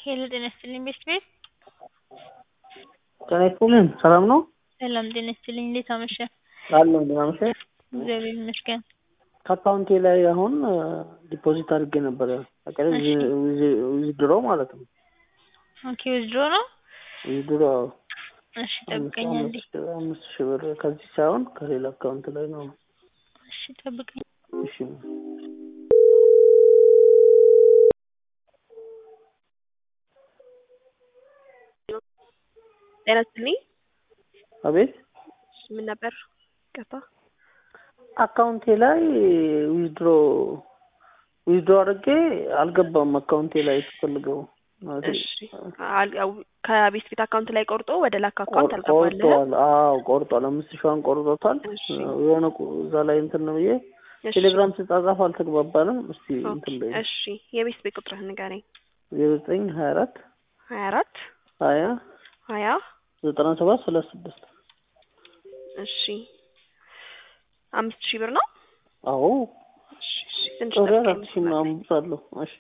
ሄሎ ጤና ይስጥልኝ ቤት ቤት ጤና ይስጥልኝ ሰላም ነው? ሰላም ጤና ይስጥልኝ እንዴት አመሸ? አለሁ ደህና አመሸህ? እግዚአብሔር ይመስገን። ከአካውንቴ ላይ አሁን ዲፖዚት አድርጌ ነበር አቀረብ ዊዝድሮ ማለት ነው። ኦኬ ዊዝድሮ ነው? ዊዝድሮ እሺ ጠብቀኝ አንዴ። 5,000 ብር ከዚህ ሳይሆን ከሌላ አካውንት ላይ ነው። እሺ ጠብቀኝ። እሺ ጤና ይስጥልኝ። አቤት ምን ነበር? ቀጣ አካውንቴ ላይ ዊዝድሮ አድርጌ አልገባም አካውንቴ ላይ ተፈልገው ማለት እሺ ከቤት ቤት አካውንት ላይ ቆርጦ ወደ ላክ አካውንት አልገባለህ? ቆርጧል። አዎ ቆርጧል። 5,000 ቆርጦታል። የሆነ እዛ ላይ እንትን ነው ብዬ ቴሌግራም ሲጻጻፍ አልተግባባንም። እስቲ እንትን ላይ እሺ የቤት ቤት ቁጥርህን ንገረኝ። 0924 20 97 36 እሺ 5,000 ብር ነው? አዎ እሺ ትንሽ አምሳለሁ። እሺ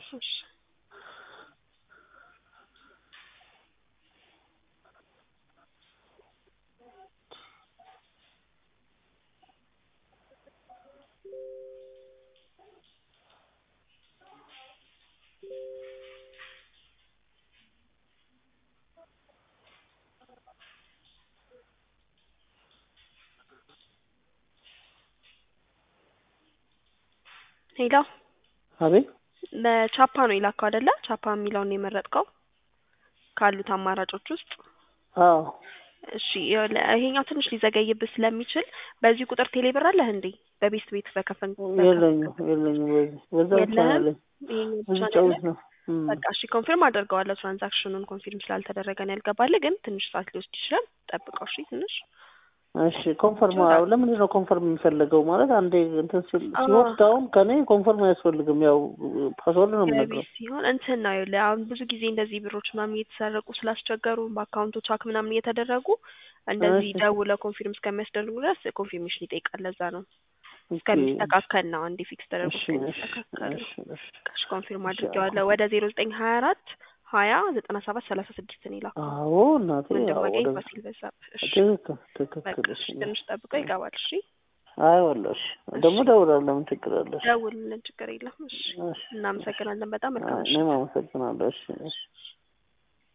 ሄሎ አቤት ለቻፓ ነው ይላከው አይደለ? ቻፓ የሚለውን ነው የመረጥከው ካሉት አማራጮች ውስጥ? አዎ እሺ ይሄኛው ትንሽ ሊዘገይብህ ስለሚችል በዚህ ቁጥር ቴሌ ብር አለህ እንዴ? በቤት ቤት በከፈን የለኝም በዛው ቻናል ይሄኛው ነው። በቃ እሺ ኮንፊርም አደርገዋለሁ። ትራንዛክሽኑን ኮንፊርም ስላልተደረገ ነው ያልገባልህ፣ ግን ትንሽ ሰዓት ሊወስድ ይችላል። ጠብቀው እሺ ትንሽ እሺ ኮንፈርም ለምንድን ነው ኮንፈርም የሚፈልገው? ማለት አንዴ እንትን ሲወስዳውን ከኔ ኮንፈርም አያስፈልግም። ያው ፓስወርድ ነው የምነግረው ሲሆን እንትን ነው ይኸውልህ፣ አሁን ብዙ ጊዜ እንደዚህ ብሮች ምናምን እየተሰረቁ ስላስቸገሩ በአካውንቶች ሀክ ምናምን እየተደረጉ እንደዚህ ደውለው ኮንፊርም እስከሚያስደርጉ ድረስ ኮንፊርሜሽን ይጠይቃል። ለዛ ነው እስከሚስተካከል ነው አንዴ ፊክስ ተደርጎ እስከሚስተካከል። እሺ ኮንፊርም አድርጌዋለሁ። ወደ 0924 20 97 36 ነው ይላል። አዎ እናቴ ወደ ፋሲል በዛብ። እሺ ትክክል። እሺ ትንሽ ጠብቀው ይገባል። እሺ አይ ወላሂ ደግሞ ደውላለሁ። ምን ችግር አለ? ደውልልን፣ ችግር የለም። እሺ እናመሰግናለን በጣም መልካም። እኔም አመሰግናለሁ። እሺ